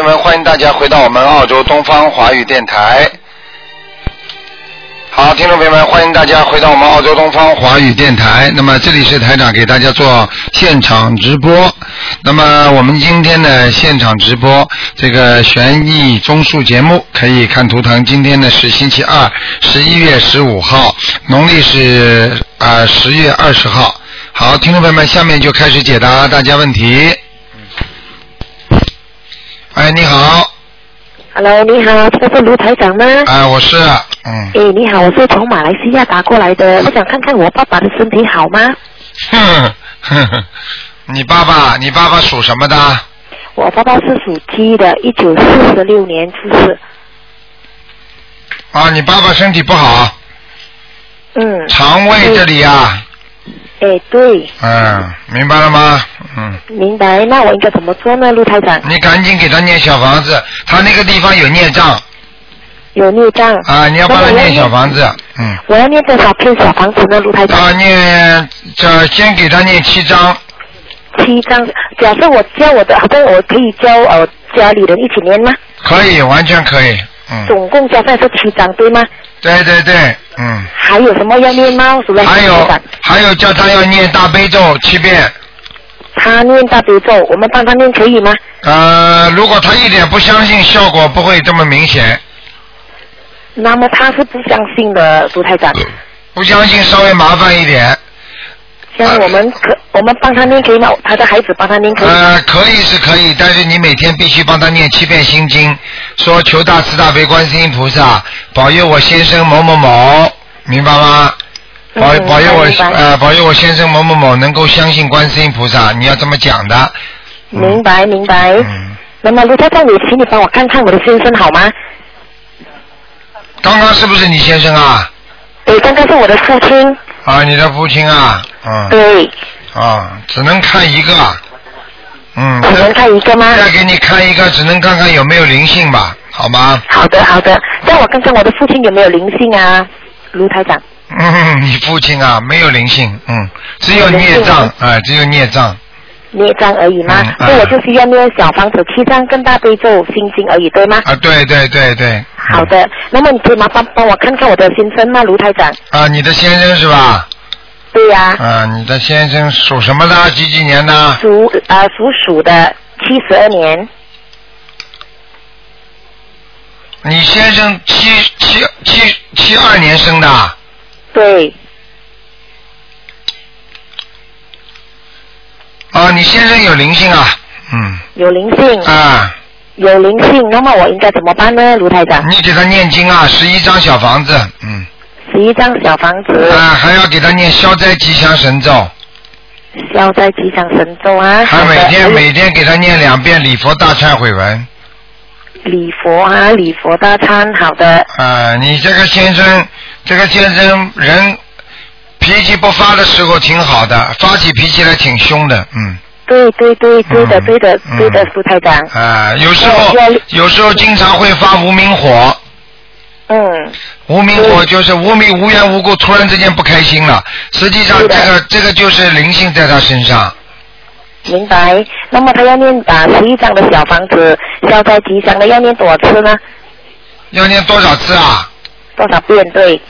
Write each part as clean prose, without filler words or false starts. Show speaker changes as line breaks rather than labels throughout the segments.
友们，欢迎大家回到我们澳洲东方华语电台。好，听众朋友们，欢迎大家回到我们澳洲东方华语电台。那么这里是台长给大家做现场直播。那么我们今天的现场直播这个悬疑综述节目，可以看图腾。今天呢是星期二，11月15号，农历是10月20号。好，听众朋友们，下面就开始解答大家问题。哎，你好。
Hello， 你好，这个是卢台长吗？
我是。
你好，我是从马来西亚打过来的，我想看看我爸爸的身体好吗？
你爸爸属什么的？
我爸爸是属鸡的，1946年出世。
你爸爸身体不好。肠胃这里啊。
对。
明白了吗？
明白，那我应该怎么做呢，陆台长？
你赶紧给他念小房子，他那个地方有孽障。
有孽障。
你要帮他念小房子。
我要念多少片小房子呢，陆台长？
先给他念7张。
7张，假设我教我的，好像我可以教家里人一起念吗？
可以，完全可以。
总共加上是7张，对吗？
对。
还有什么要念吗？
还有叫他要念大悲咒7遍。
他念大悲咒，我们帮他念可以吗？
如果他一点不相信，效果不会这么明显。
那么他是不相信的，卢台长。
不相信稍微麻烦一点。
像我们帮他念可以吗？他的孩子帮他念可以吗？
可以是可以，但是你每天必须帮他念7遍心经，说求大慈大悲观世音菩萨保佑我先生某某某，明白吗？保佑我先生某某某能够相信观世音菩萨，你要这么讲的。
明白。那么卢台长，请你帮我看看我的先生好吗？
刚刚是不是你先生啊？
对，刚刚是我的父亲。
你的父亲啊。
对。
只能看一个。
只能看一个吗？
再给你看一个，只能看看有没有灵性吧，好吗？
好的。让我看看我的父亲有没有灵性啊，卢台长。
你父亲啊，没有灵性，只有孽障，只有孽障。
孽障而已吗？所以我就需要念小房子7张跟大悲咒心经而已，对吗？
对。
好的，那么你可以麻烦帮我看看我的先生吗，卢台长？
你的先生是吧？
对呀。
你的先生属什么的？几年的？
属鼠的，72年。
你先生72年生的？
对。
你先生有灵性啊？
有灵性。有灵性，那么我应该怎么办呢，卢台长？
你给他念经啊，11张小房子。
11张小房子。
还要给他念消灾吉祥神咒。
消灾吉祥神咒啊。
还每天给他念2遍礼佛大忏悔文。
礼佛大忏，好的。
你这个先生人脾气不发的时候挺好的，发起脾气来挺凶的。
对的，苏台长。
有时候经常会发无名火。无名火就是无缘无故突然之间不开心了，实际上这个就是灵性在他身上。
明白。那么他要念11张的小房子，消灾吉祥的要念多少次呢？
要念多少次啊？
多少遍？对。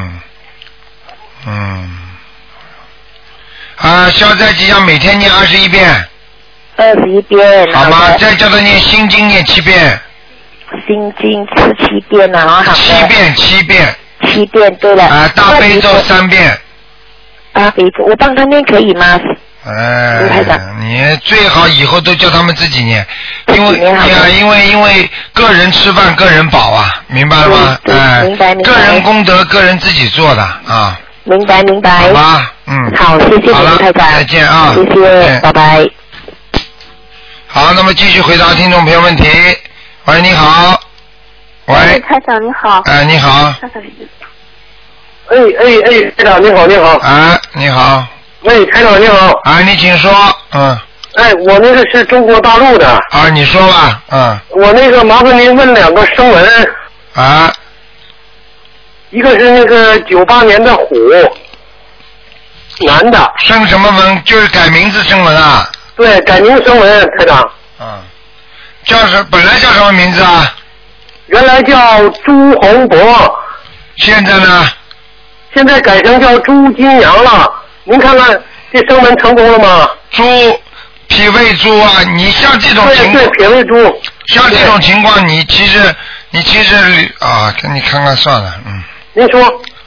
消灾吉祥每天念21遍。
21遍。
好吗？再叫他念心经念7遍。
心经7遍啊，好的。
7遍。
7遍，对了。
大悲咒3遍。
大悲咒，我帮他念可以吗？
你最好以后都叫他们自己念，因为个人吃饭个人饱啊，明白了吗？
明白。
个人功德个人自己做的啊。
明白。
好吧，
好，谢谢卢台长。
再见啊。
谢谢，拜拜。
好，那么继续回答听众朋友问题。喂，你好。喂，
台长你好。
你好。
台长你好。
你好。
喂，台长你好。
你请说。
我那个是中国大陆的。
你说吧。
我那个麻烦您问2个声纹。一个是那个98年的虎，男的。
生什么纹？就是改名字生纹啊？
对，改名声纹，台长。
本来叫什么名字啊？
原来叫朱洪博，
现在呢？
现在改成叫朱金阳了。您看看这升门成功了吗？
猪，脾胃猪啊！你像这种情况，
对，脾胃猪。
像这种情况，你其实啊，给你看看算了，
您说。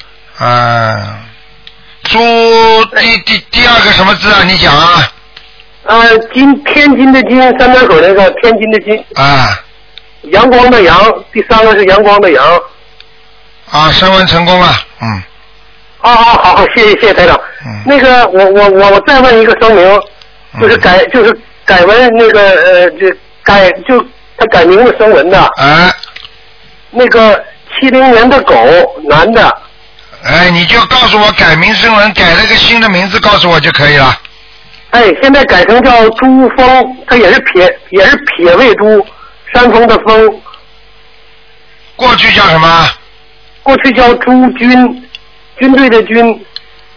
猪第二个什么字啊？你讲啊。
天津的津，三点水那个天津的津。
啊。
阳光的阳，第三个是阳光的阳。
啊，升温成功了，
好，谢谢台长。那个我再问一个声明，就是改文那个他改名字声纹的。那个70年的狗男的。
你就告诉我改名声纹，改了个新的名字，告诉我就可以了。
现在改成叫朱峰，他也是撇位朱，山峰的峰。
过去叫什么？
过去叫朱军，军队的军。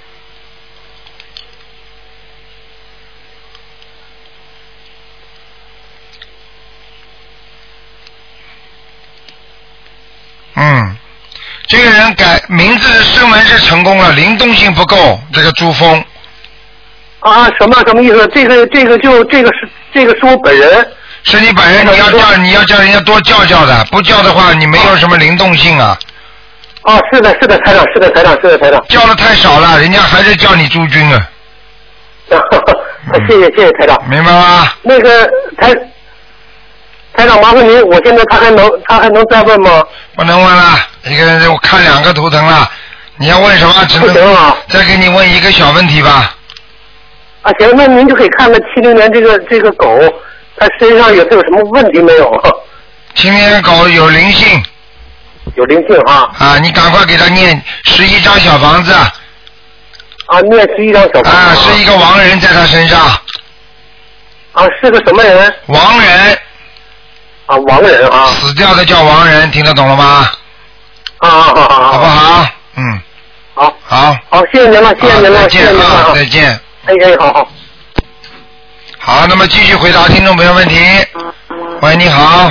这个人改名字声纹是成功了，灵动性不够。这个朱峰。
什么意思？这个是我本人。
是你本人，你要叫人家多叫的，不叫的话，你没有什么灵动性啊。
是的，台长，是的，台长。
叫的太少了，人家还是叫你朱军啊。
谢谢台长。
明白吗？
那个台长，麻烦您，我现在他还能再问吗？
不能问了，一个人我看2个图腾了，你要问什么？只能再给你问一个小问题吧。
行，那您就可以看看70年这个狗，它身上有什么问题没有
？70年狗有灵性。
有灵性啊！
你赶快给他念11张小房子。
念11张小房子。
是一个亡人在他身上。
是个什么人？
亡人。
亡人啊！
死掉的叫亡人，听得懂了吗？好不好？好，
谢谢您了，
再见啊，再见。
好。
好，那么继续回答听众朋友问题。喂，你好。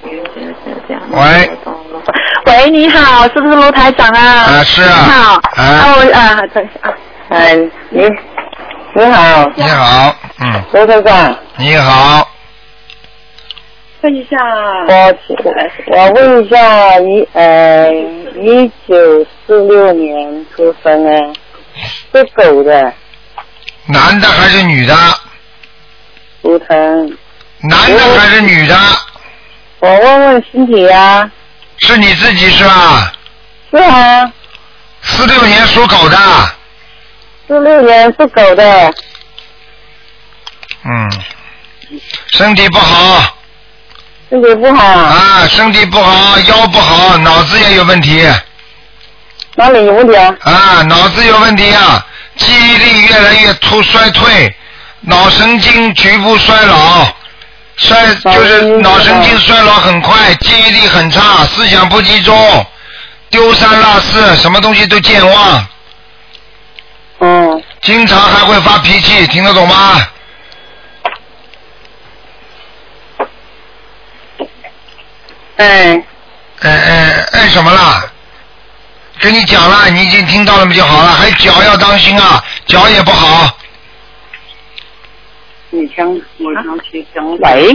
喂，你好，是不是卢台长啊？
是啊。
你好。等一下。
你好。
你好，
卢台长。
你好。
问一下。
我问一下1946年出生的，是狗的。
男的还是女的？
图腾。
男的还是女的？
我问问身体啊。
是你自己是吧？
是啊。
46年属狗的。
46年属狗的。
身体不好。
身体不好。
身体不好，腰不好，脑子也有问题。
哪里有问题啊？
脑子有问题啊，记忆力越来越衰退，脑神经局部衰老。就是脑神经衰老很快，记忆力很差，思想不集中，丢三落四，什么东西都健忘。经常还会发脾气，听得懂吗？什么啦？跟你讲了，你已经听到了就好了。还脚要当心啊，脚也不好。
喂。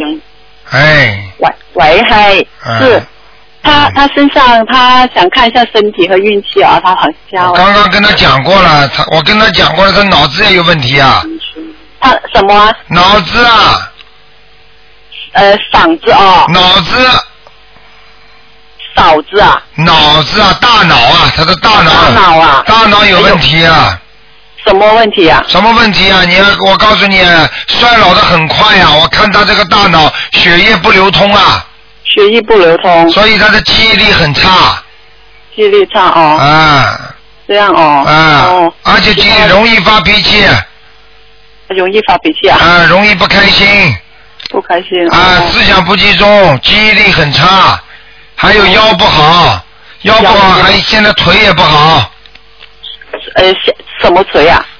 喂，嗨，是。他身上他想看一下身体和运气啊，他好像。
我刚刚跟他讲过了，我跟他讲过了，他脑子也有问题啊。
他什么啊？
脑子啊。
嗓子啊。
脑子。
脑子啊。
脑子啊，大脑啊，他的大脑。
大脑啊。
大脑有问题啊。
什么问题啊？
什么问题啊？我告诉你，衰老的很快啊！我看他这个大脑血液不流通啊。
血液不流通。
所以他的记忆力很差。
记忆力差哦。这样哦。
而且容易发脾气。
容易发脾气啊。
容易不开心。
不开心。
思想不集中，记忆力很差，还有腰不好，还现在腿也不好。
什么腿啊？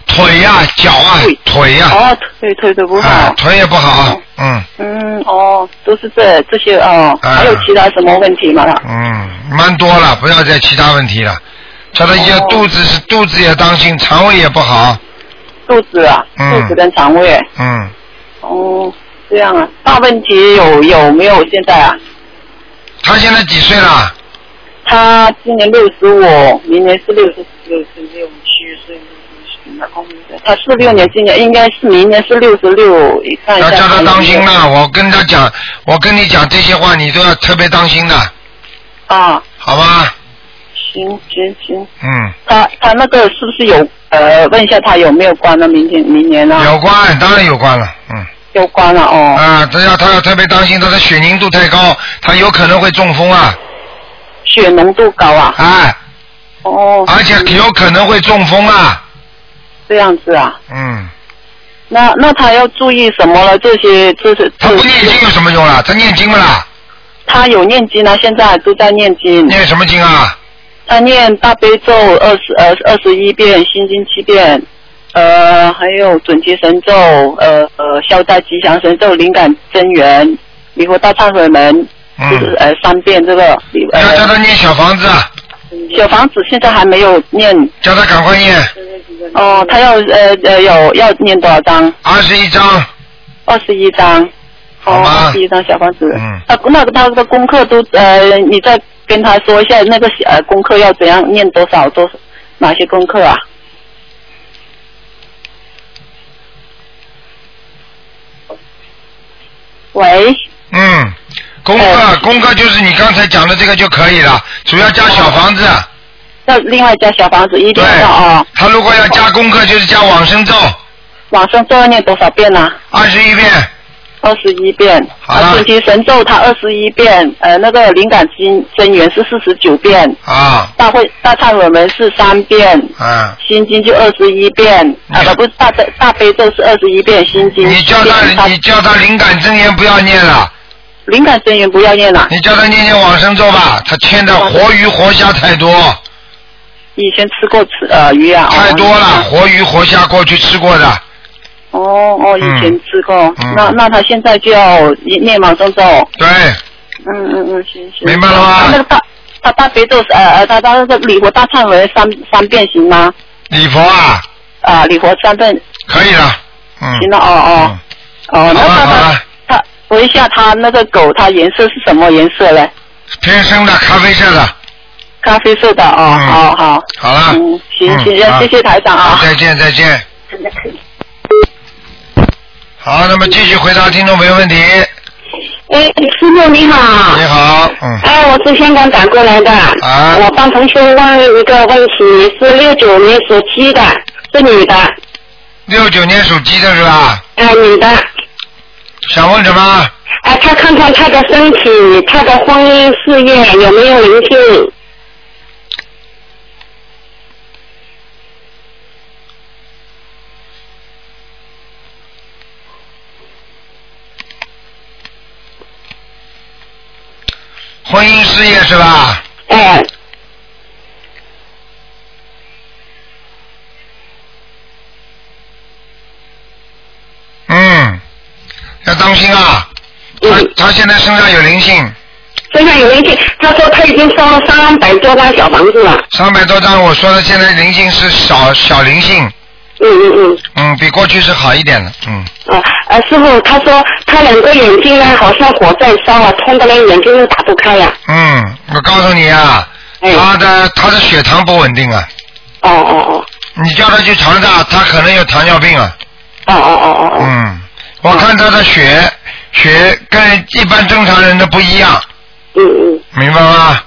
腿呀、脚啊、腿呀。
哦，腿不好。
腿也不好。
都是这些哦。还有其他什么问题吗？
蛮多了，不要再其他问题了。叫他也肚子也当心，肠胃也不好。
肚子啊，肚子跟肠胃。这样啊，大问题有没有现在啊？
他现在几岁了？
他今年65，明年是66、7岁。他46年，今年应该是明年是66。
要叫他当心了，我跟你讲这些话，你都要特别当心的。
啊。
好吧。
行。他那个是不是有问一下他有没有关呢？明年呢？
有关，当然有关了。
有关了哦。
他要特别当心，他的血凝度太高，他有可能会中风啊。
血浓度高啊。
而且有可能会中风啊。
这样子啊。那他要注意什么了？这些。他
不念经有什么用啦？他念经了啦。
他有念经啊，现在都在念经。
念什么经啊？
他念大悲咒21遍，心经7遍，还有准提神咒，消灾吉祥神咒，灵感真言，礼佛大忏悔文，就是3遍这个。
要叫他念小房子。
小房子现在还没有念。
叫他赶快念。
他要念多少张？21张。21张。
好吗
？21张小房子。他的功课都你再跟他说一下，那个功课要怎样念多少哪些功课啊？喂。
功课就是你刚才讲的这个就可以了，主要加小房子。
要另外加小房子一定要啊。
他如果要加功课，就是加往生咒。
往生咒要念多少遍呢
？21遍。
21遍。
好了。
准提神咒他21遍，那个灵感真言是49遍。大忏悔文是3遍。心经就21遍。不是大悲咒是21遍，心经。
你叫他灵感真言不要念了。
灵感真言不要念了。
你叫他念往生咒吧，他欠的活鱼活虾太多。
以前吃过鱼啊。
太多了，活鱼活虾过去吃过的。
以前吃过。那他现在就要念往生咒。
对。
行。
明白了吗？
那个他大悲咒他那个礼佛大忏悔3遍行吗？
礼佛啊？
礼佛3遍。
可以了。
行了那他问一下他那个狗，它颜色是什么颜色嘞？
偏深的，咖啡色的。
咖啡色的好。
好了。
行，谢谢台长啊。
再见。好，那么继续回答听众朋友问题。
师傅你好。
你好。
我是香港赶过来的。我帮同学问一个问题，是69年属鸡的，是女的。
69年属鸡的是吧？
女的。
想问什么？
他看看他的身体，他的婚姻事业有没有灵性？
婚姻事业是吧？要当心啊！他现在身上有灵性。
身上有灵性，他说他已经烧了300多张小房子了。
300多张，我说的现在灵性是小灵性。比过去是好一点的。
师傅，他说他2个眼睛呢，好像火在烧啊，痛的连眼睛都打不开呀。
我告诉你啊，他的血糖不稳定啊。你叫他去查查，他可能有糖尿病啊。我看他的血跟一般正常人的不一样。明白吗？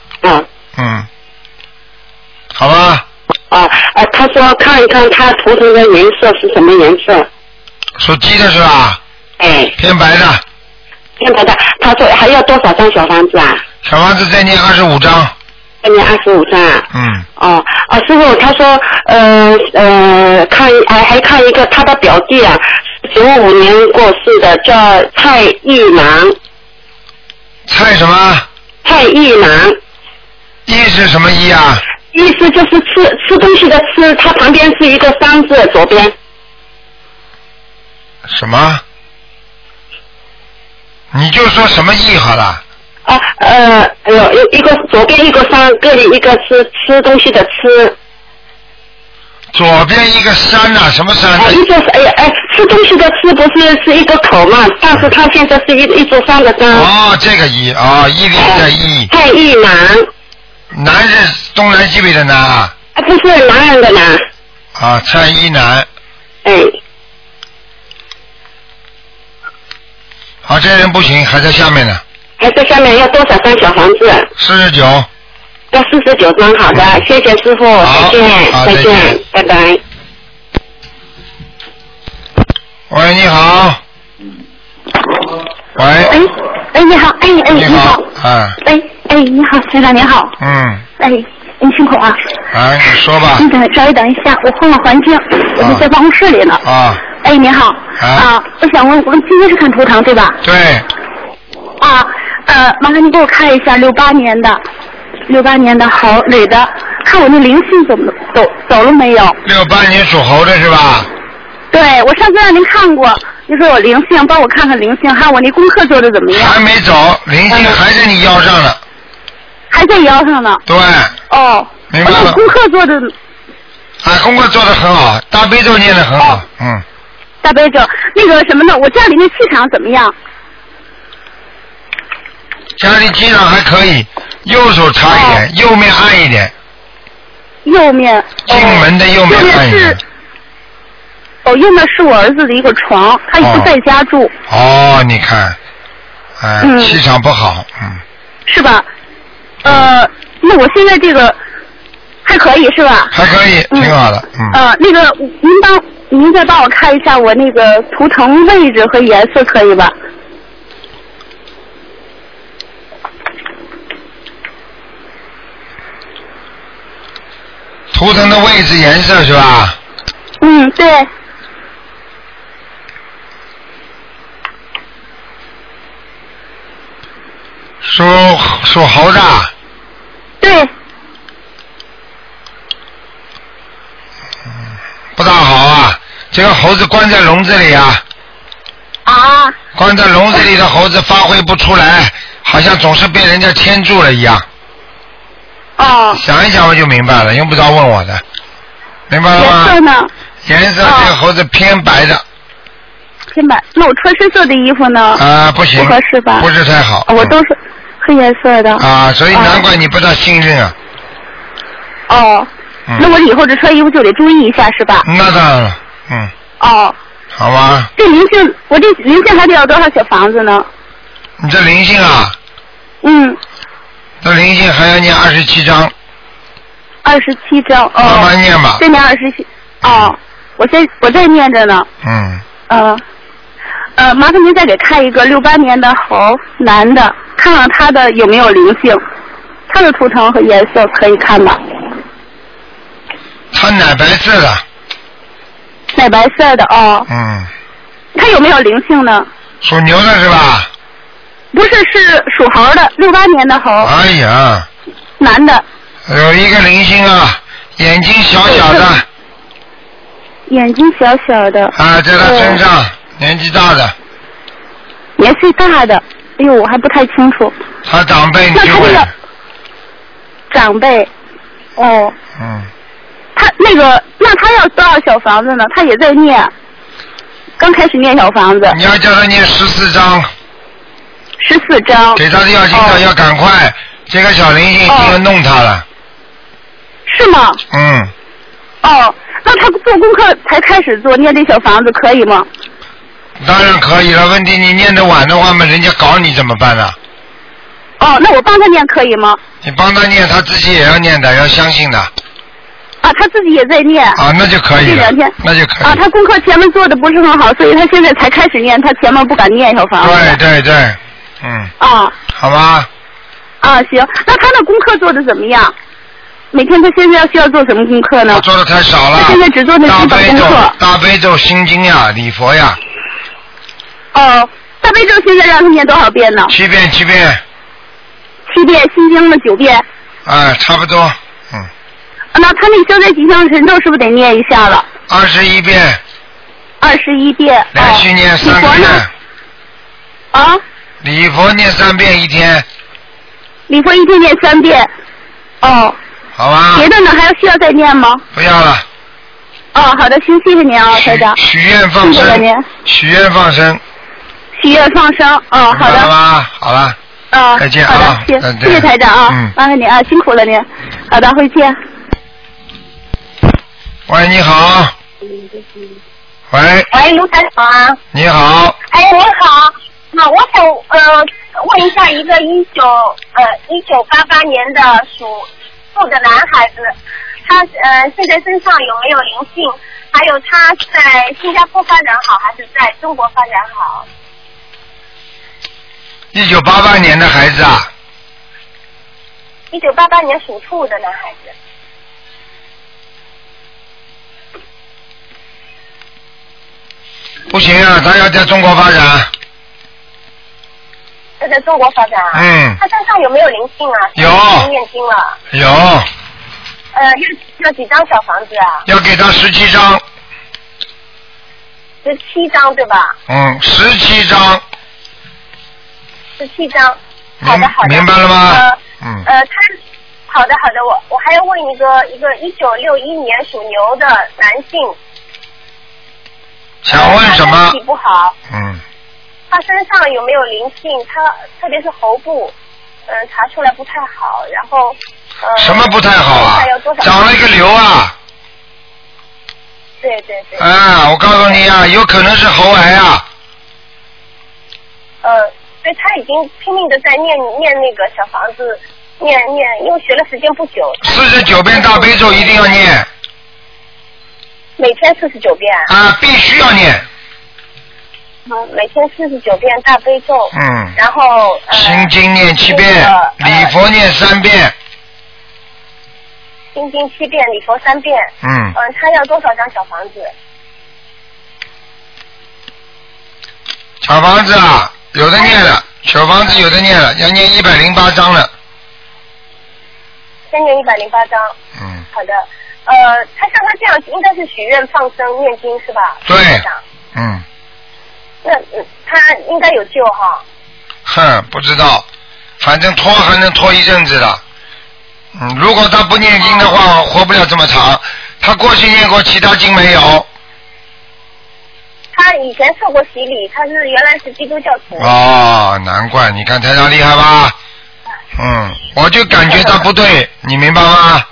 好吧。
他说看一看他图腾的颜色是什么颜色？
属鸡的是吧？偏白的。
偏白的。他说还要多少张小房子啊？
小房子再念25张。
再念25张啊？师傅，他说还看一个他的表弟啊，95年过世的，叫蔡义芒。
蔡什么？
蔡义芒。
义是什么义啊？
意思就是吃东西的吃，它旁边是一个山字，左边。
什么？你就说什么意好了？
一个左边一个山，这里一个是吃东西的吃。
左边一个山啊，什么山？
一座吃东西的吃不是一个口嘛？但是它现在是一座山的山。
哦，这个一啊，一零的一。
太一南。
南是东南西北的南啊？
不是男人的男。
啊，蔡一南。好，这人不行，还在下面呢。
还在下面要多少张小房子
？49。
要49张，好的，谢谢师傅，再见，再见，拜拜。
喂，你好。喂。
你好，你好。你好，台长你好。你辛苦啊。
你说吧。
稍微等一下，我换个环境，我就在办公室里呢。你好。我想问，我们今天是看图腾对吧？
对。
麻烦你给我看一下68年的猴女的，看我那灵性走了没有
？68年属猴的是吧？
对，我上次让您看过，你说有灵性，帮我看看灵性，还有我那功课做的怎么样？
还没走，灵性还在你腰上呢。
还在腰上呢。
对。明白了。
功课做的。
功课做得很好，大悲咒念得很好。
大悲咒，那个什么呢？我家里那气场怎么样？
家里气场还可以，右手差一点，右面暗一点。
右面。
进门的右面暗一点。
右面是我儿子的一个床，他也不在家住。
你看，气场不好，
是吧？那我现在这个还可以是吧？
还可以，挺好的。
那个您再帮我看一下我那个图腾位置和颜色，可以吧？
图腾的位置颜色是吧？
对。
属猴的。
对。
不大好啊，这个猴子关在笼子里啊。关在笼子里的猴子发挥不出来，好像总是被人家牵住了一样。想一想我就明白了，用不着问我的，明白了吗？
颜色呢？
颜色这个猴子偏白的。
偏白，那我穿深色的衣服呢？
不行，
不合适吧？
不是太好。
我都是黑颜色的。
所以难怪你不大幸运啊。
那我以后这穿衣服就得注意一下是吧？
那当然了。好吧。
这灵性，我这灵性还得要多少小房子呢？
你这灵性啊？这灵性还要念27章。
27章。
慢慢念吧。
再念27。我在念着呢。麻烦您再给看一个68年的猴男的，看看他的有没有灵性，他的图腾和颜色可以看吧？
他奶白色的。
奶白色的他有没有灵性呢？
属牛的是吧？
不是，是属猴的，68年的猴。
哎呀。
男的。
有一个灵性啊，眼睛小小的。
眼睛小小的。
在他身上，年纪大的。
年岁大的，哎呦，我还不太清楚。
他长辈你就会。
长辈。那他要多少小房子呢？他也在念，刚开始念小房子。
你要叫他念14章。
14章。
给他的要经者要赶快，这个小灵性已经要弄他了。
是吗？那他做功课才开始做，念这小房子可以吗？
当然可以了，问题你念得晚的话嘛，人家搞你怎么办呢？
那我帮他念可以吗？
你帮他念，他自己也要念的，要相信的。
他自己也在念。
那就可以了。这2天。那就可以。
他功课前面做的不是很好，所以他现在才开始念，他前面不敢念小房子。
对。好吧。
行，那他的功课做的怎么样？每天他现在需要做什么功课呢？
我做的太少了。
他现在只做那基本功课。
大悲咒、心经呀，礼佛呀。
大悲咒现在让他念多少遍呢
？7遍。
7遍，心经呢9遍。
差不多。
那他那消灾吉祥神咒是不是得念一下了
？21遍。
21遍。
连续念3个月。
啊？
礼佛念3遍一天。
礼佛一天念3遍。哦。
好吧。
别的呢还需要再念吗？
不要了。
哦，好的，行，谢谢您啊，台长。
许愿放生。谢谢您。许愿放生。
许愿放生，哦，好的。
好吧，好了。再见啊。
好的，谢谢台长啊，麻烦您啊，辛苦了您。好的，会见。
喂，你好。喂。
喂，卢台长啊。
你好。
哎，你好。那我想问一下，一个1988年的属兔的男孩子，他现在身上有没有灵性？还有他在新加坡发展好，还是在中国发展好
？1988年的孩子啊。
1988年属兔的男孩子。
不行啊，他要在中国发展。
要在中国发展啊？他身上有没有灵性啊？
有。
念经了。
有。
要几张小房子啊？
要给他17张。
17张对吧
？17张。
17张。好的好的。
明白了吗？
他好的，我还要问一个1961年属牛的男性。
想问什么？
身体不好。他身上有没有灵性？他特别是喉部，查出来不太好，然后
什么不太好啊？长了一个瘤啊。
对。
我告诉你啊，有可能是喉癌啊。
所以他已经拼命的在念那个小房子，念，因为学了时间不久。
49遍大悲咒一定要念。
每天49遍。
必须要念。
每天49遍大悲咒。然后
心经念7遍，礼佛念3遍。
心经7遍，礼佛3遍。他要多少张小房子？
小房子啊，有的念了，小房子有的念了，要念108张了。
先念108张。好的。他像他这样应该是许愿放生念经是吧？
对。
那他应该有救哈。
不知道，反正拖还能拖一阵子的。如果他不念经的话，活不了这么长。他过去念过其他经没有？
他以前受过洗礼，他是原来是基督教徒。
难怪，你看台长厉害吧？我就感觉他不对，你明白吗？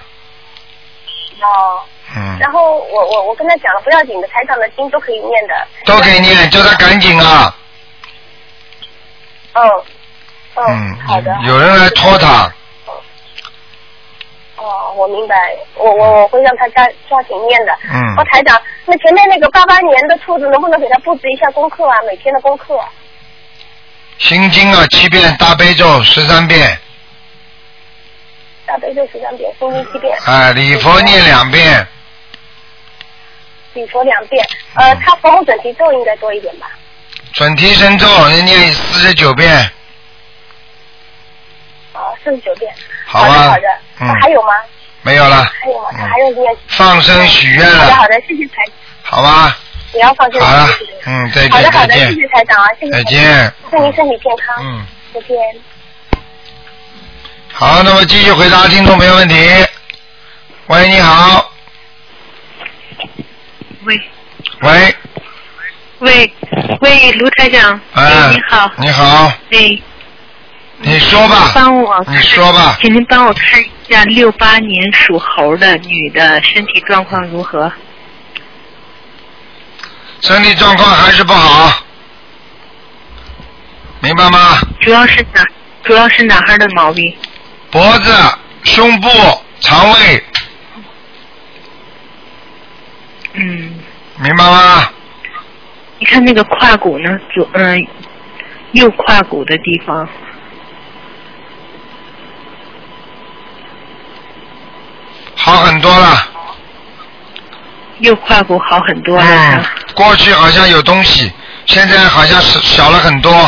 然后我跟他讲了，不要紧的，台长的经都可以念的。
都可以念，叫他赶紧啊。
好的。
有人来拖他。
我明白，我会让他抓紧念的。台长，那前面那个88年的兔子能不能给他布置一下功课啊？每天的功课。
心经啊7遍，大悲咒13遍。
大悲咒13遍，心经7遍。
礼佛念2遍。
礼佛2遍。他佛母准提咒应该多一点吧？
准提神咒念49遍。
49遍。
好吧。
好的。还有吗？
没有了。
还有吗？还有念。
放生许愿了。
好的，谢谢台。
好吧。
也要放生。
好了。再见。
好的，谢谢台长啊，谢谢。
再见。
祝您身体健康。再见。
好，那么继续回答听众朋友问题。喂，你好。
喂，卢台长。你好。
你好。你说吧。你说吧。
请您帮我看一下68年属猴的女的身体状况如何？
身体状况还是不好，明白吗？
主要是哪儿的毛病？
脖子、胸部、肠胃。明白吗？
你看那个胯骨呢？右胯骨的地方。
好很多了。
右胯骨好很多了。
过去好像有东西，现在好像是小了很多。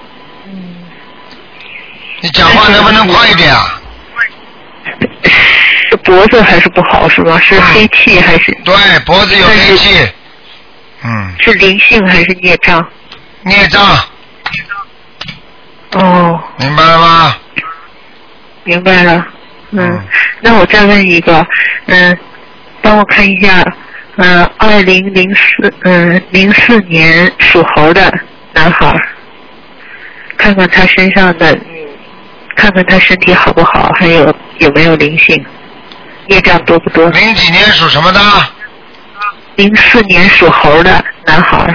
你讲话能不能快一点啊？
脖子还是不好是吗？是黑气还是？
对，脖子有黑气。
是灵性还是孽障？
孽障。
哦。
明白了吗？
明白了。那我再问一个，帮我看一下，2004年属猴的男孩，看看他身上的，看看他身体好不好，还有没有灵性，业障多不多
？0几年属什么的
？04年属猴的男孩。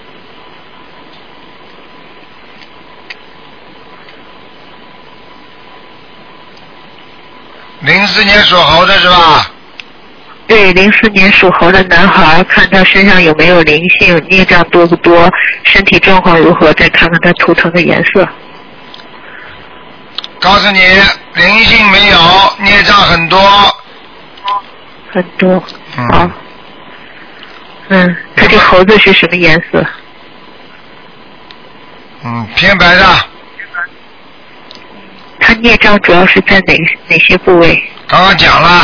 04年属猴的是吧？
对，04年属猴的男孩，看他身上有没有灵性，孽障多不多，身体状况如何，再看看他图腾的颜色。
告诉你，灵性没有，孽障很多。
很多。好。他这猴子是什么颜色？
偏白的。
他孽障主要是在哪些部位？
刚刚讲了。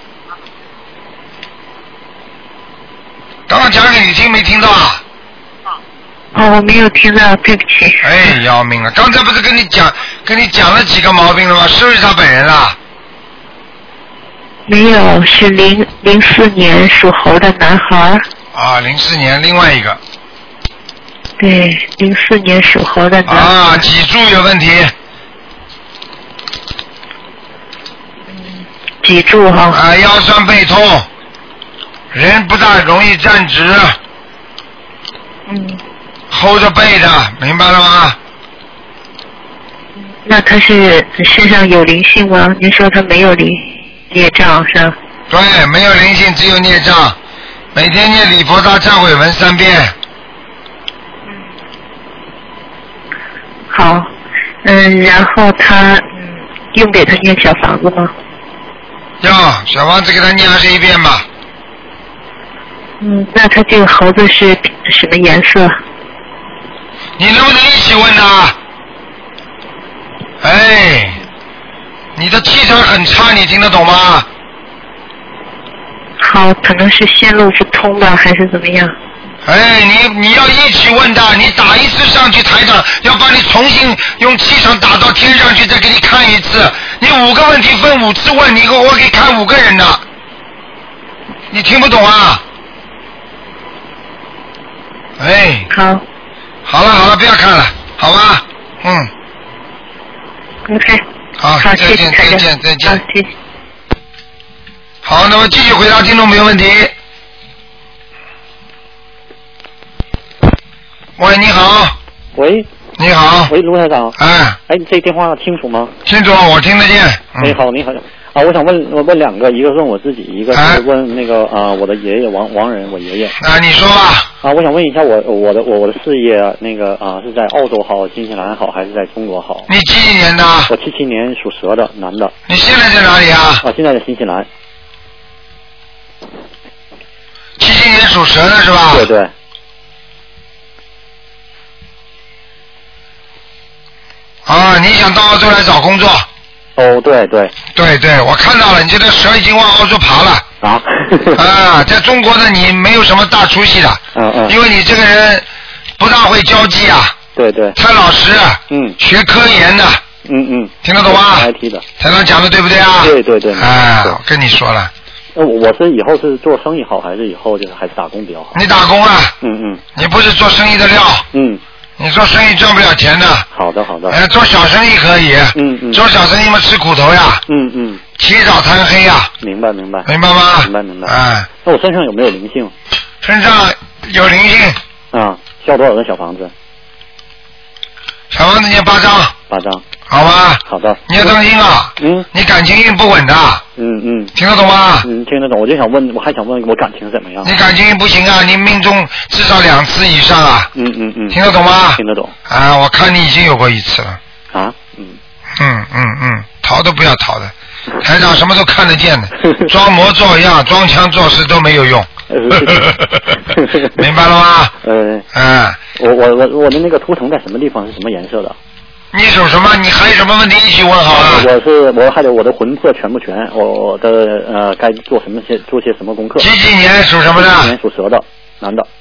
刚刚讲给你听没听到啊？
我没有听到，对不起。
哎，要命了！刚才不是跟你讲了几个毛病了吗？是不是他本人啦？
没有，是04年属猴的男孩。
04年另外一个。
对，04年属猴的男孩。
脊柱有问题。
脊柱哈。
腰酸背痛，人不大容易站直。hold 着背的，明白了吗？
那他是身上有灵性吗？您说他没有孽障是吧？
对，没有灵性，只有孽障。每天念礼佛大忏悔文3遍。
好，然后他用给他念小房子吗？
要，小房子给他念21遍吧。
那他这个猴子是什么颜色？
你能不能一起问呢？哎，你的气场很差，你听得懂吗？
好，可能是线路不通吧，还是怎么样？
哎，你要一起问的，你打一次上去，台长要把你重新用气场打到天上去，再给你看一次。你5个问题分5次问，我给看5个人的，你听不懂啊？哎。好了，不要看了，好吧
？OK。
好，再见。
好，谢谢。
好，那么继续回答听众没有问题。喂，你好。
喂。
你好。
喂，卢台长。
哎，
你这电话清楚吗？
清楚，我听得见。
你好。我想问2个，一个问我自己，一个是问那个我的爷爷王仁，我爷爷。
你说吧。
我想问一下我的事业那个是在澳洲好，新西兰好，还是在中国好？
你几几年的？
我77年属蛇的，男的。
你现在在哪里啊？
现在在新西兰。
77年属蛇的是吧？
对。
你想到澳洲来找工作？
对，
我看到了，你这个蛇已经往澳洲爬了。在中国的你没有什么大出息的。因为你这个人不大会交际啊。
对。
太老实。学科研的。听得懂吗？台长讲的对不对啊？
对。
我跟你说了。
我是以后是做生意好，还是以后就是还是打工比较好？
你打工啊。你不是做生意的料。你做生意赚不了钱的。
好的。
做小生意可以。做小生意嘛，吃苦头呀。起早贪黑呀。
明白吗？
明白。
那我身上有没有灵性？
身上有灵性。
需要多少个小房子？
小房子念8张。
8张。
好吧。
好的。
你要当心啊。你感情运不稳的。听得懂吗？
听得懂。我还想问我感情怎么样？
你感情运不行啊，你命中至少2次以上啊。听得懂吗？
听得懂。
我看你已经有过1次了。逃都不要逃的。台长什么都看得见的，装模作样、装腔作势都没有用。明白了吗？
我的那个图腾在什么地方？是什么颜色的？
你属什么？你还有什么问题一起问好啊？
我还有我的魂魄全不全？我的该做些什么功课？
几年属什么的？几
年属蛇的，男的。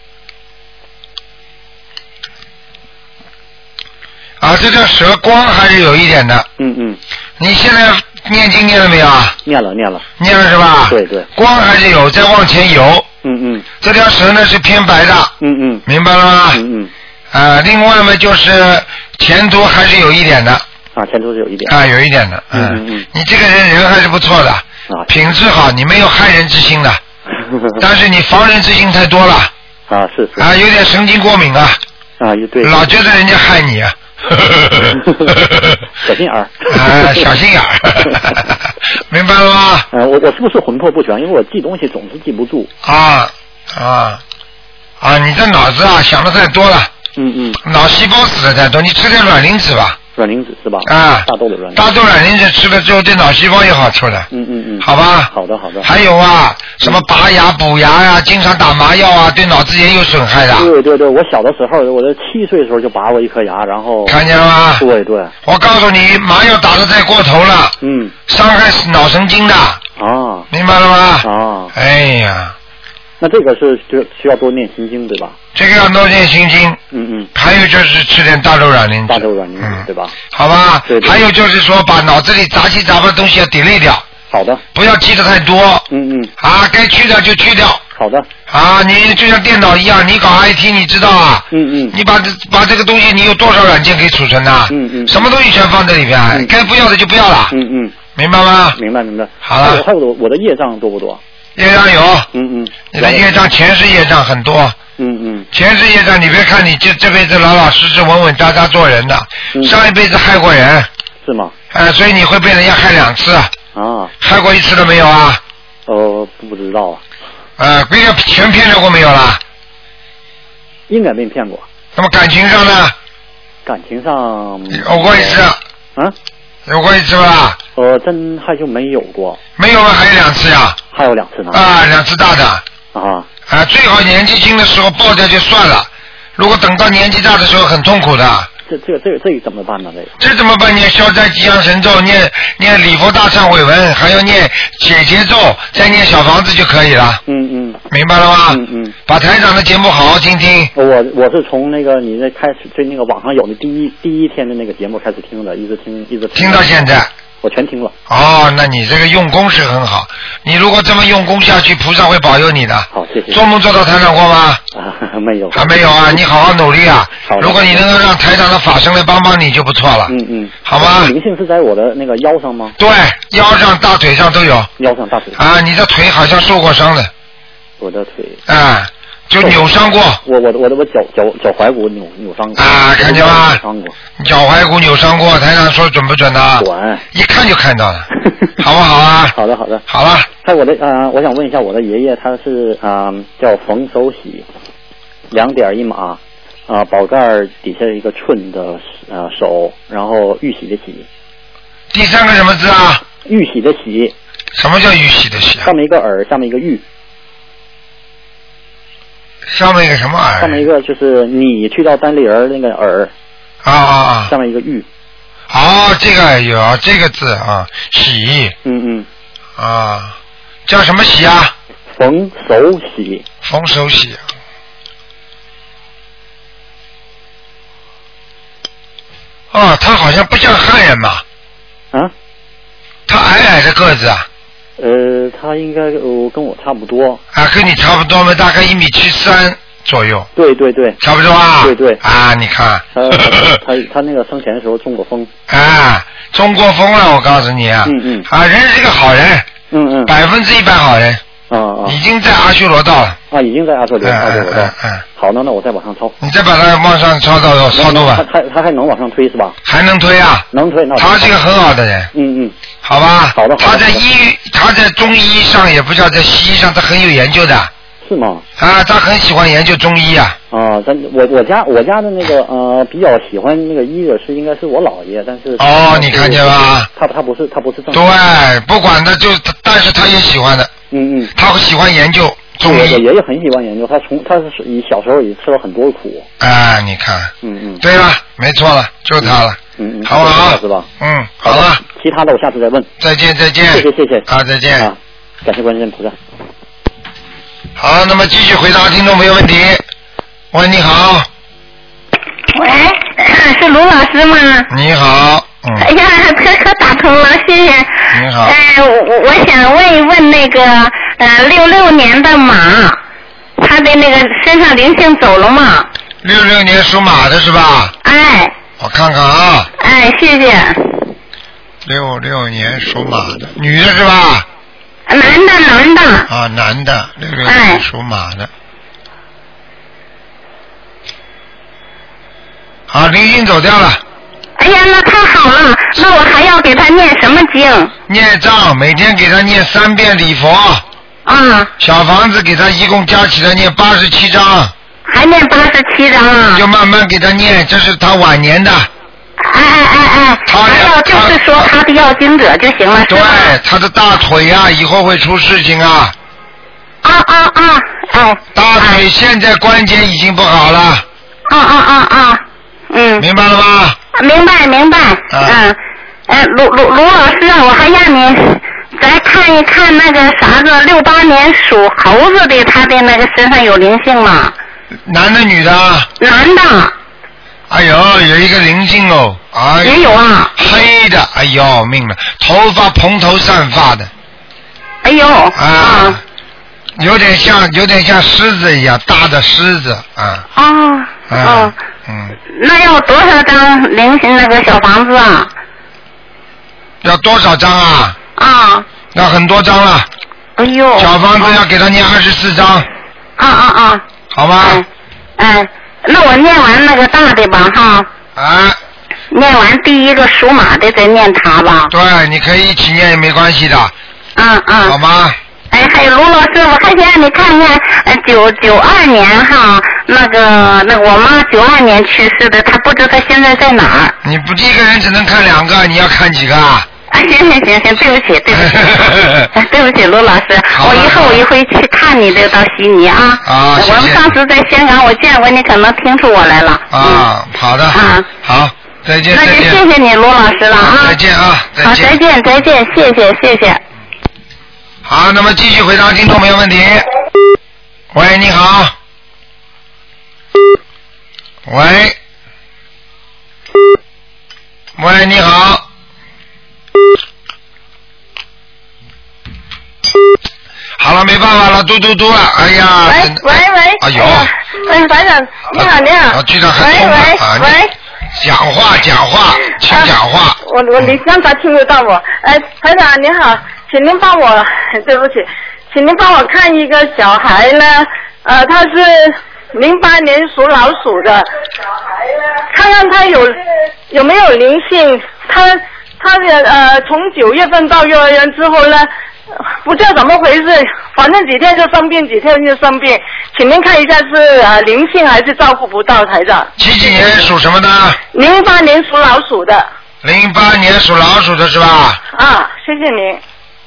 啊，这条蛇光还是有一点的。你现在念经念了没有啊？
念了。
念了是吧？
对。
光还是有，再往前游。这条蛇呢是偏白的。明白了吗？另外嘛就是前途还是有一点的。
前途是有一点。
有一点的。你这个人还是不错的。品质好，你没有害人之心的。但是你防人之心太多了。
是。
有点神经过敏啊。
对。
老觉得人家害你啊。
小心眼儿。
小心眼儿。明白了吗？
我是不是魂魄不全？因为我记东西总是记不住。
你这脑子想的太多了。脑细胞死的太多，你吃点卵磷脂吧。
卵磷脂是吧？大豆的卵磷脂。
大豆卵磷脂吃了之后对脑细胞有好处的。好吧。
好的。
还有什么拔牙补牙呀，经常打麻药啊，对脑子也有损害的。
对，我小的时候，我的7岁的时候就拔过一颗牙，然后。
看见了吗？
对。
我告诉你，麻药打得太过头了。伤害脑神经的。明白了吗？哎呀。
那这个是需要多念心经对吧？
这个要多念心经。还有就是吃点大豆卵磷脂。
对吧？
好吧。
对。
还有就是说，把脑子里杂七杂八的东西要delete掉。
好的。
不要记得太多。该去掉就去掉。
好的。
你就像电脑一样，你搞 IT 你知道啊。你把这个东西，你有多少软件可以储存的？什么东西全放在里边，该不要的就不要了。明白吗？
明白。
好了。
还有我的业障多不多？
业障有。你的业障前世业障很多。前世业障，你别看你这辈子老老实实稳稳扎扎做人的，上一辈子害过人。
是吗？
所以你会被人家害2次。害过1次了没有啊？
不知道啊。
被人全骗着过没有啦？
应该没骗过。
那么感情上呢？
感情上。
有过1次。有过1次吧？
真还就没有过。
没有了，还有2次呀。
还有2次呢。
2次大的。最好年纪轻的时候爆掉就算了，如果等到年纪大的时候很痛苦的。
这怎么办呢？
这怎么办？念消灾吉祥神咒，念礼佛大忏悔文，还要念解结咒，再念小房子就可以了。明白了吗？把台长的节目好好听听。
我是从那个你开始那个网上有的第一天的那个节目开始听的，一直听
到现在。
我全听了。
那你这个用功是很好。你如果这么用功下去，菩萨会保佑你的。
好，谢谢。
做梦做到台长过吗？
没有。
还没有啊？你好好努力啊！如果你能够让台长的法身来帮你就不错了。好吧。
灵性是在我的那个腰上吗？
对，腰上、大腿上都有。
腰上、大腿上。
你的腿好像受过伤的。
我的腿。
就扭伤过。
我脚踝骨扭伤过。
看见吗？脚踝骨扭伤过，台上说准不准呢？
准。
一看就看到了，好不好啊？
好的。
好了。
还有我想问一下，我的爷爷他是叫冯守喜，2点1码，宝盖底下一个寸的手，然后玉玺的玺。
第3个什么字啊？
玉玺的玺。
什么叫玉玺的玺？
上面一个耳，下面一个玉。
上面一个什么耳？
上面一个就是你去到单立人那个耳。下面一个玉。
这个有这个字啊，喜。叫什么喜啊？
冯守喜。
冯守喜。他好像不像汉人嘛。他矮的个子啊。
他应该跟我差不多。
跟你差不多嘛，大概1.73米左右。
对。
差不多啊。
对。
你看。
他那个生前的时候中过风。
中过风了，我告诉你啊。人是个好人。100%好人。已经在阿修罗道了。
已经在阿修罗道。好，那我再往上抄。
你再把它往上抄到吧。
他还能往上推是吧？
还能推啊。
能推。
他是个很好的人。好吧。
好的。
他在中医上也不叫在西医上，他很有研究的。
是吗？
他很喜欢研究中医啊。
我家的那个比较喜欢那个医的是应该是我姥爷，但是
你看见吧？
他不是正。
对，不管的但是他也喜欢的。他喜欢研究中医。
我爷爷很喜欢研究，他是小时候也吃了很多苦。
啊，你看。对了，没错了，就是他了。好不好？
是吧？
好了。
其他的我下次再问。
再见。谢
谢。
啊，再见。
啊，感谢观世音菩萨。
好，那么继续回答听众朋友问题。喂，你好。
喂，是卢老师吗？
你好。
哎呀，可打通了，谢谢。
你好。
我想问一问那个66年的马，他的那个身上灵性走了吗
？66年属马的是吧？
哎。
我看看啊。
哎，谢谢。
66年属马的，女的是吧？
男的。
啊，男的，66年属马的。好，灵性走掉了。
哎呀，那太好了！那我还要给他念什么经？
念障，每天给他念3遍礼佛。
啊。
小房子给他一共加起来念87章。
还念87章啊？
就慢慢给他念，这是他晚年的。
哎。还要就是说他的要经者就行了。
对，他的大腿啊，以后会出事情啊。
哎。
大腿现在关节已经不好了。明白了吗？
明白。卢老师啊，我还让你再看一看那个啥个68年属猴子的，他的那个身上有灵性吗？
男的女的？
男的。
哎呦，有一个灵性哦。
也有啊。
黑的，哎呦命了，头发蓬头散发的。
哎呦。
有点像狮子一样，大的狮子啊。
那要多少张灵性那个小房子啊？
要多少张啊？要很多张了。
哎呦。
小房子要给他念24张。好吗？
那我念完那个大的吧哈。念完第一个属马的再念他吧。
对，你可以一起念也没关系的。好吗？
还有卢老师，我还想让你看看，92年哈，那个我妈92年去世的，她不知道她现在在哪儿。
你不一个人只能看2个，你要看几个啊？
行，对不起，卢老师，我以后我会去看你的到悉尼啊。
谢谢。
我们上次在香港我见过你，可能听出我来了。
好的。好，再见。
那就谢谢你，卢老师了啊。
再见啊。
好，再见，谢谢。
好，那么继续回答听众朋友问题。喂，你好。喂，你好。好了，没办法了，嘟了，哎呀。
喂。
哎呦。
台长，你好。
居然还通了。
喂。
讲话，请讲话。
你刚才听得到我？台长你好，请您帮我，对不起，请您帮我看一个小孩呢，他是08年属老鼠的，看看他有没有灵性。他从9月份到幼儿园之后呢，不知道怎么回事，反正几天就生病，请您看一下是灵性还是照顾不到，台长。
几年属什么的
？08年属老鼠的。
08年属老鼠的是吧？
谢谢您。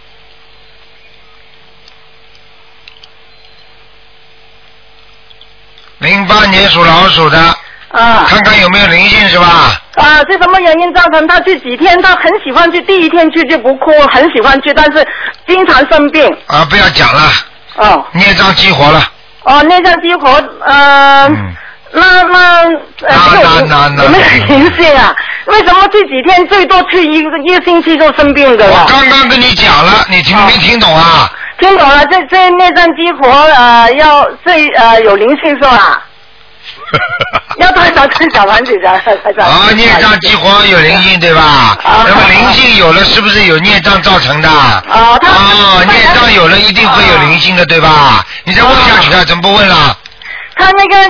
08年属老鼠的。看看有没有灵性是吧？
是什么原因造成他这几天他很喜欢去，第一天去就不哭，很喜欢去，但是经常生病。
不要讲了。孽障激活了。
孽障激活，那有没有灵性啊？为什么这几天最多去一个星期就生病的了？
我刚刚跟你讲了，你没听懂啊？
听懂了，这孽障激活有灵性是吧？要多少张小房子的？
孽障激活有灵性对吧？那么灵性有了，是不是有孽障造成的？孽障有了一定会有灵性的对吧？你再问下去了，怎么不问了？
他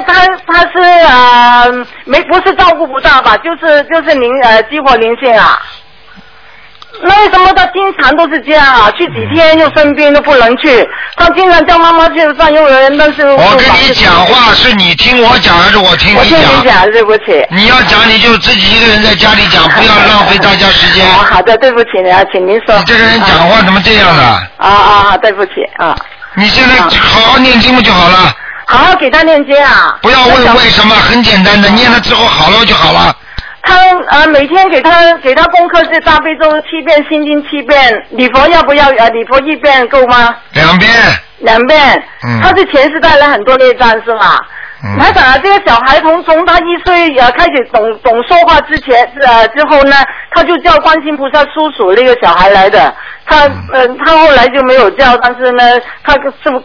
是不是照顾不到吧？就是激活灵性啊。那为什么他经常都是这样啊？去几天又生病都不能去，他经常叫妈妈去上幼儿园，但是
我跟你讲话是你听我讲还是我听你讲？
我听你讲，对不起。
你要讲你就自己一个人在家里讲，不要浪费大家时间。
好的，对不起请您说。
你这个人讲话怎么这样的？
对不起
你现在好好念经不就好了？
好好给他念经啊！
不要问为什么，很简单的，念了之后好了就好了。
他每天给他功课是大悲咒7遍，心经7遍，礼佛要不要？礼佛1遍够吗
？2遍。
2遍。他是前世带了很多孽障是吗？台长啊，这个小孩从他1岁开始懂说话之后呢，他就叫观世音菩萨叔叔那个小孩来的。他后来就没有叫，但是呢，他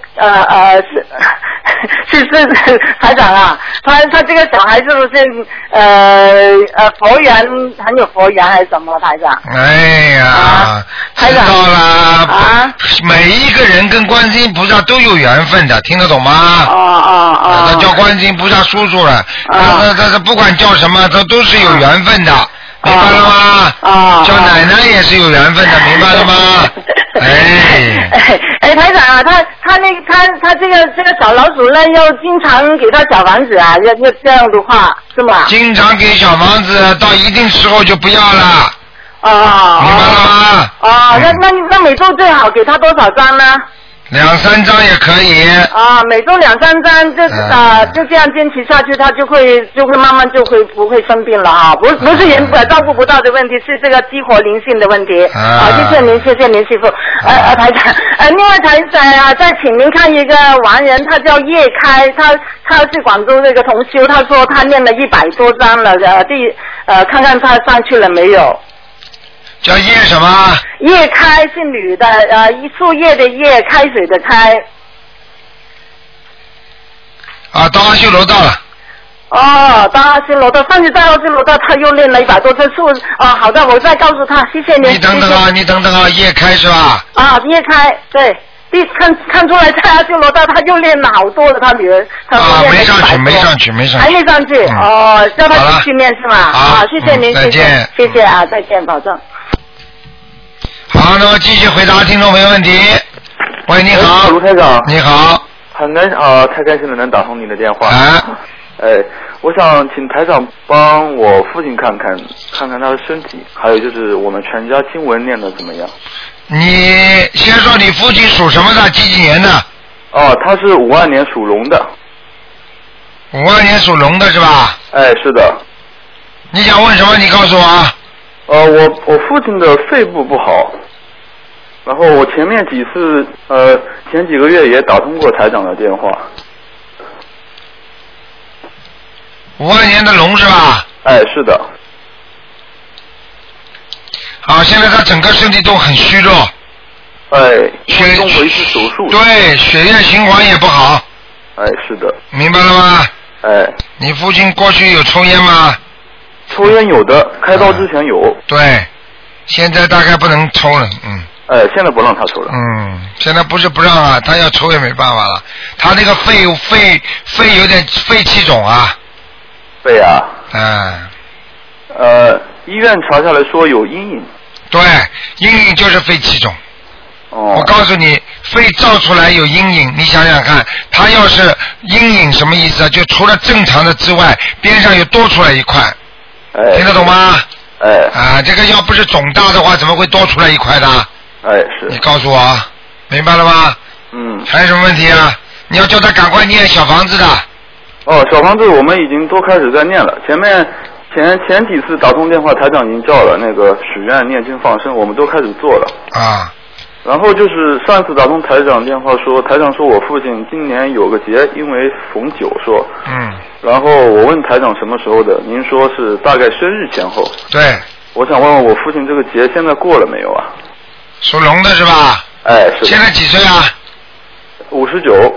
是台长啊，他这个小孩是不是佛缘很有佛缘还是什么台长？
哎呀，
台长
知道了每一个人跟观世音菩萨都有缘分的，听得懂吗？他叫观世音菩萨叔叔了，他不管叫什么，都是有缘分的。明白了吗？叫奶奶也是有缘分的，明白了吗？
台长啊，他这个小老鼠呢，要经常给他小房子啊，要这样的话是吗？
经常给小房子，到一定时候就不要了。明白了吗？
那每周最好给他多少张呢
？2、3张也可以。
每周2、3张，就这样坚持下去，他就会慢慢不会生病了啊！不是人照顾不到的问题，是这个激活灵性的问题。谢谢您师傅。台长，另外台长再请您看一个亡人，他叫叶开，他是广州这个同修，他说他念了100多章了，看看他上去了没有？
叫叶什么？
叶开是女的，树叶的叶，开水的开。
到阿修罗道了。
到阿修罗道，上次在阿修罗道他又练了100多次树。好的，我再告诉他，谢谢您。
你等等啊，叶开是吧？
叶开，对。看出来在阿修罗道他又练了好多了，他女儿。
没上去。
还没上去。叫他继续练是吗？谢谢您，
再见。
谢谢啊，再见，保重。
好，那么继续回答听众朋友问题。喂，你好，
卢台长。
你好。
太开心了，能打通你的电话。我想请台长帮我父亲看看他的身体，还有就是我们全家经文念的怎么样。
你先说你父亲属什么的？几年的？
他是52年属龙的。
52年属龙的是吧？
是的。
你想问什么？你告诉我。
我父亲的肺部不好，然后我前面几次前几个月也打通过台长的电话。
52年的龙是吧？
是的。
好，现在他整个身体都很虚弱。
动过一次手术。
对，血液循环也不好。
是的。
明白了吗？你父亲过去有抽烟吗？
抽烟有的，开刀之前有。对，
现在大概不能抽了，
现在不让他抽了。
现在不是不让啊，他要抽也没办法了。他那个肺有点肺气肿啊。
肺啊。医院查下来说有阴影。
对，阴影就是肺气肿。我告诉你，肺照出来有阴影，你想想看，他要是阴影什么意思啊？就除了正常的之外，边上又多出来一块。听得懂吗？这个要不是肿大的话，怎么会多出来一块的？
是。
你告诉我，明白了吗？还有什么问题啊？你要叫他赶快念小房子的。
小房子我们已经都开始在念了。前几次打通电话，台长已经叫了那个许愿、念经、放生，我们都开始做了。然后就是上次打通台长电话说，台长说我父亲今年有个节，因为逢9说。然后我问台长什么时候的，您说是大概生日前后。
对。
我想问问我父亲这个节现在过了没有啊？
属龙的是吧？
是。
现在几岁啊
？59。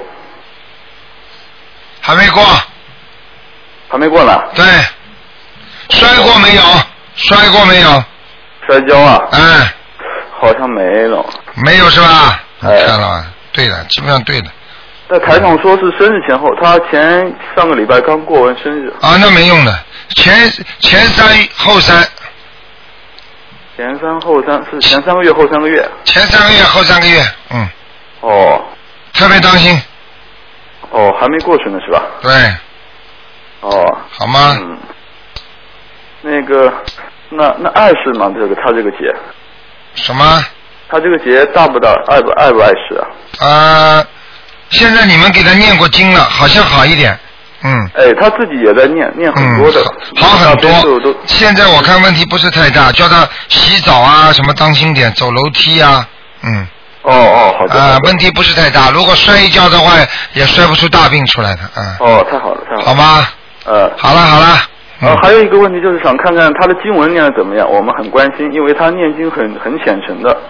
还没过。
还没过呢？
对。摔过没有？摔过没有？
摔跤啊？好像没了。
没有是吧？看了吧？对的，基本上对的。
那台长说是生日前后，他上个礼拜刚过完生日。
那没用的，前3后3。
前3后3是前3个月后3个月。
前3个月后3个月，特别当心。
还没过去呢是吧？
对。好吗？
那个，那碍事吗？他这个节。
什么？
他这个节大不大？碍不碍事啊？
现在你们给他念过经了，好像好一点。
哎，他自己也在念很多的，
好很多。现在我看问题不是太大，叫他洗澡啊什么当心点，走楼梯啊，
好的。
问题不是太大，如果摔一跤的话，也摔不出大病出来的。
太好了，太好了。
好吗？好了。
还有一个问题就是想看看他的经文念得怎么样，我们很关心，因为他念经很虔诚的。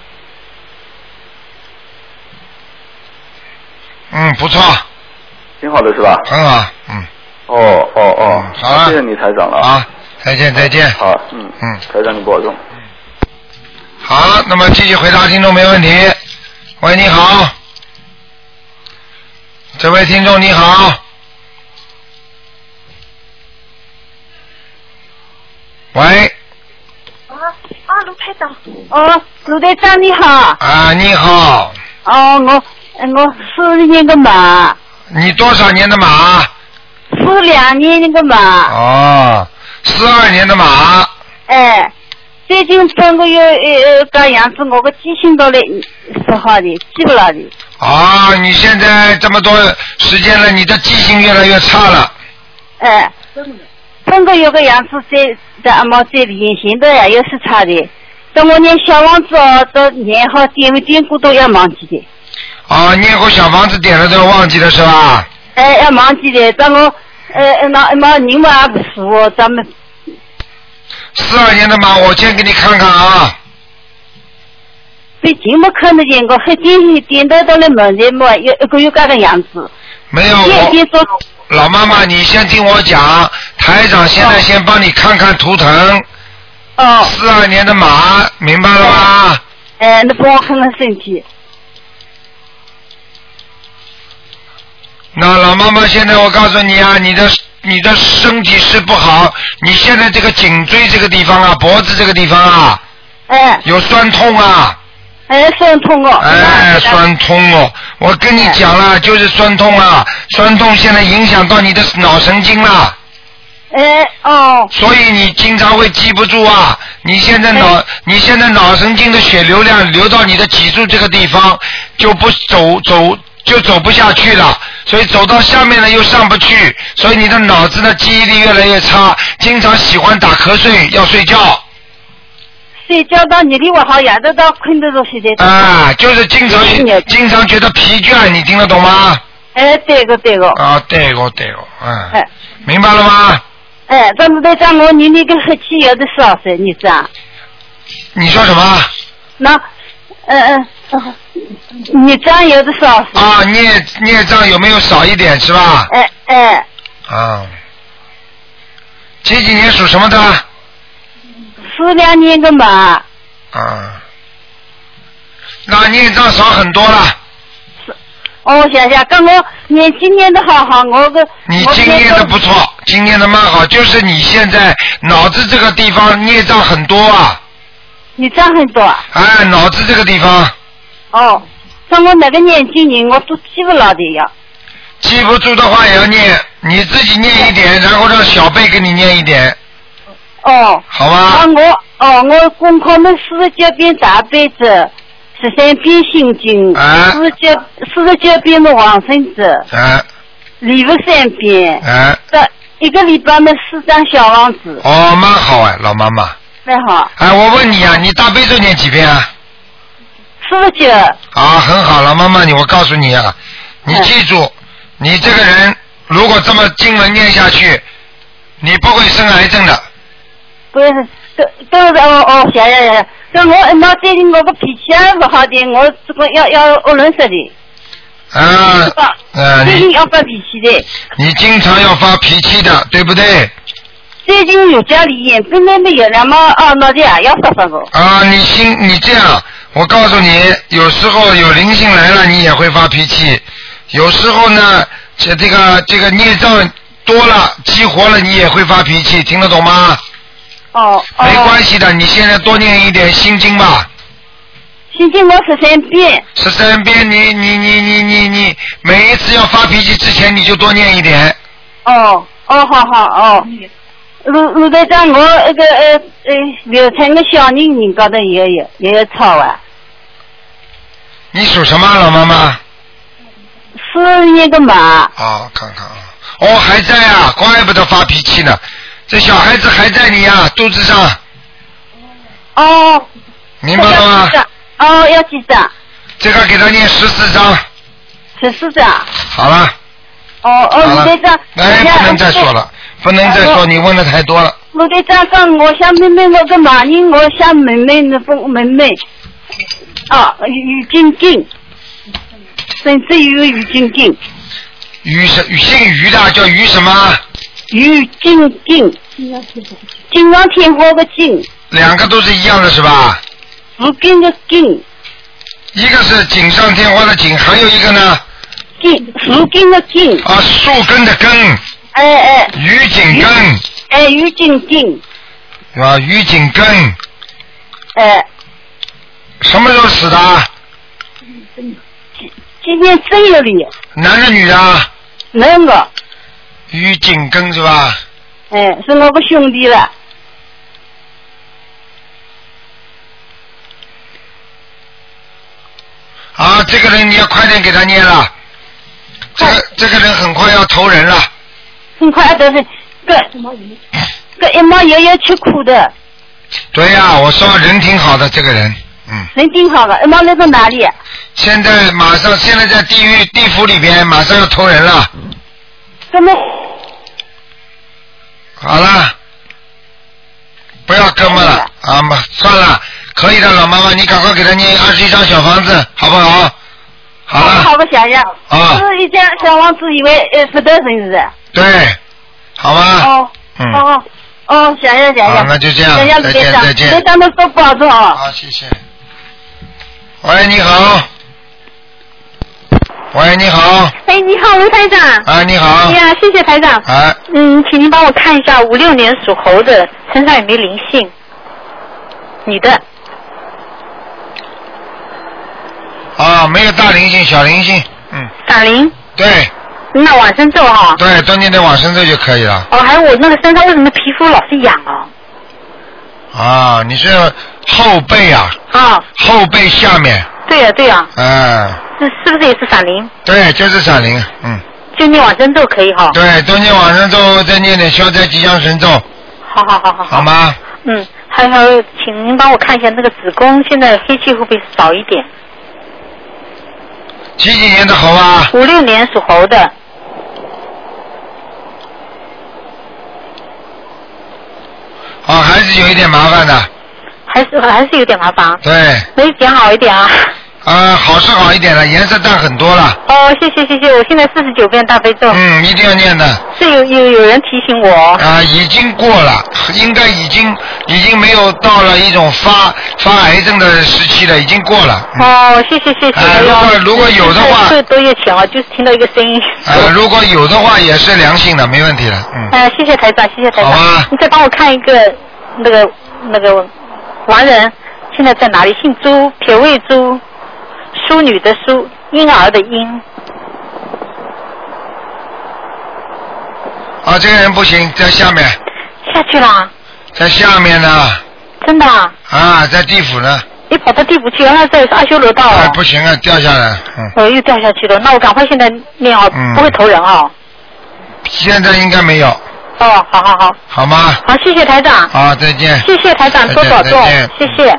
不错。
挺好的是吧？
很好。
好了，谢谢你台长了。
好，再见。
好，台长你保重。
好，那么继续回答听众没问题。喂，你好，这位听众你好。喂。
卢台长。卢台长你好。
你好。
我42年的马。
你多少年的马
？42年那个马。
42年的马。
最近半个月这样子，我的记性到了是好的，记不牢的。
你现在这么多时间了，你的记性越来越差了。
半个月的样子，在连线的呀，又是差的。等我念小房子都念好，点没点过都要忘记的。
念过小房子点了都要忘记了是吧？
要忘记的，但我那人嘛也不是我，咱们。
42年的马，我先给你看看啊。
最近没看得见过，还点到了门前嘛，有一个月这个样子。
没有老妈妈，你先听我讲，台长现在先帮你看看图腾。42年的马，明白了吗？
那帮我看看身体。
那老妈妈，现在我告诉你啊，你的身体是不好，你现在这个颈椎这个地方啊，脖子这个地方啊，有酸痛啊。
酸痛哦。
酸痛哦，我跟你讲了，就是酸痛啊，酸痛现在影响到你的脑神经了。所以你经常会记不住啊，你现在脑神经的血流量流到你的脊柱这个地方，就走不下去了，所以走到下面呢又上不去，所以你的脑子的记忆力越来越差，经常喜欢打瞌睡，要睡觉。
睡觉到你离我好远的到困得着睡的。
就是经常觉得疲倦，你听得懂吗？
对个。
对个。明白了吗？
咱们在讲我你那个黑气有的少噻，你这样。
你说什么？
孽障有的少。
孽障有没有少一点是吧？几年属什么的
？42年的马。
那孽障少很多了。
我想想，跟我今年的好，
你今年的不错，今年的蛮好，就是你现在脑子这个地方孽障很多啊。
孽障很多。
脑子这个地方。
像我那个年纪人，我都记不牢的呀。
记不住的话也要念，你自己念一点，然后让小辈给你念一点。好吧。
我功课们49遍大悲咒，13遍心经，49遍的往生咒，礼佛3遍，一个礼拜们4张小房子。
蛮好老妈妈。
蛮好。
我问你啊，你大悲咒念几遍啊
？49。
很好，老妈妈，我告诉你啊，你记住，你这个人如果这么经文念下去，你不会生癌症的。
不是，想。跟我最近我个脾气也不好的，我这个要恶论死的。最近要发脾气的。
你经常要发脾气的，对不对？
最近有家里演，本来没有了嘛，那这样要发个。
你这样，我告诉你，有时候有灵性来了，你也会发脾气；有时候呢，这个孽障多了，激活了，你也会发脾气，听得懂吗？没关系的，你现在多念一点心经吧。
心经我13遍。
13遍，你每一次要发脾气之前，你就多念一点。
好。卢台长，我流产的小人高头也有吵啊。
你属什么，老妈妈
年个马。
啊，看看啊，哦，还在啊，怪不得发脾气呢。这小孩子还在你啊，肚子上。
哦。
明白了吗？
哦，要几张？
这个给他念14张。
14张。
好了。
哦，卢队长。
哎，不能再说了，不能再说，你问的太多了。
卢队长讲，我想妹妹，我个马人，我想妹妹那个妹妹。啊，于晶晶。甚至于于晶晶。
姓于的叫于什么？
于晶晶。锦上添花的锦。
两个都是一样的是吧？
树根的根。
一个是锦上添花的锦，还有一个呢？
树根的根。
啊，树根的根。
哎。
于锦根。
哎，于锦根。
啊，于锦根。
哎。
什么时候死的？
今年3月里。
男的女的？
男的。
于锦根是吧？
哎，是我个兄弟了。
啊，这个人你要快点给他念了。这个人很快要投人了。
很快投人，这一毛爷爷吃苦的。
对呀，我说人挺好的，这个人，
人挺好的，一毛来到哪里？
现在在地府里边，马上要投人了。
怎么？
好了，不要哥们了啊嘛，算了，可以的，老妈妈，你赶快给他念21张小房子，好不好？好了。
好个想想。
啊。
是一间小房子，以为不得人是。
对，好吧。
哦，想想。
好，那就这样，再见。
队长们多保重啊。
好，谢谢。喂，你好。喂，你好。
哎，你好，卢台长。
啊，你好。
哎呀，谢谢台长。
啊。
请您帮我看一下56年属猴的身上有没有灵性？女的。
啊，没有大灵性，小灵性。
打灵。
对。
那往生咒哈。
对，多念点往生咒就可以了。
哦，还有我那个身上为什么皮肤老是痒哦？
啊，你是后背啊？
啊。
后背下面。
对呀。
这
是不是也是闪灵？
对，就是闪灵。
就念往生咒可以哈。
对，多念往生咒，再念点消灾吉祥神咒。
好。
好吗？
还有，请您帮我看一下那个子宫，现在黑气会不会少一点？
几年的猴啊
？56年属猴的。
哦，还是有一点麻烦的。
还是有点麻烦。
对。
没点好一点啊。
好是好一点了，颜色淡很多了。
哦，谢谢，我现在49遍大悲咒。
一定要念的。
是有人提醒我。
啊，已经过了，应该已经没有到了一种发癌症的时期了，已经过了。
哦，谢谢。
如果有的话。
这多月前啊，就是听到一个声音。
如果有的话也是良性的，没问题的。
谢谢台长。
好啊。
你再帮我看一个那个亡人现在在哪里？姓朱，撇位朱。淑女的淑，婴儿的婴。
啊，这个人不行，在下面。
下去了。
在下面呢。
真的。
啊，在地府呢。
你跑到地府去，原来在阿修罗道。
不行啊，掉下来。
又掉下去了，那我赶快现在念好，不会投人啊。
现在应该没有。
哦，好。
好吗？
好，谢谢台长。
好，再见。
谢谢台长，多保重，谢谢。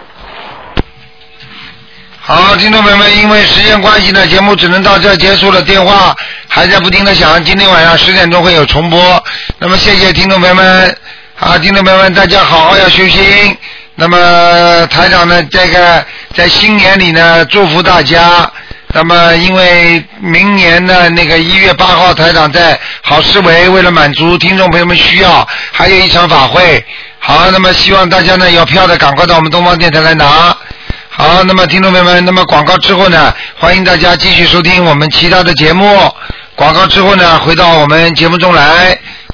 好，听众朋友们，因为时间关系呢，节目只能到这结束了。电话还在不停的响，今天晚上10点钟会有重播。那么谢谢听众朋友们，听众朋友们，大家好好要修心。那么台长呢，这个在新年里呢，祝福大家。那么因为明年的那个1月8号，台长在好思维为了满足听众朋友们需要，还有一场法会。好，那么希望大家呢有票的赶快到我们东方电台来拿。好，那么听众朋友们，那么广告之后呢，欢迎大家继续收听我们其他的节目。广告之后呢，回到我们节目中来。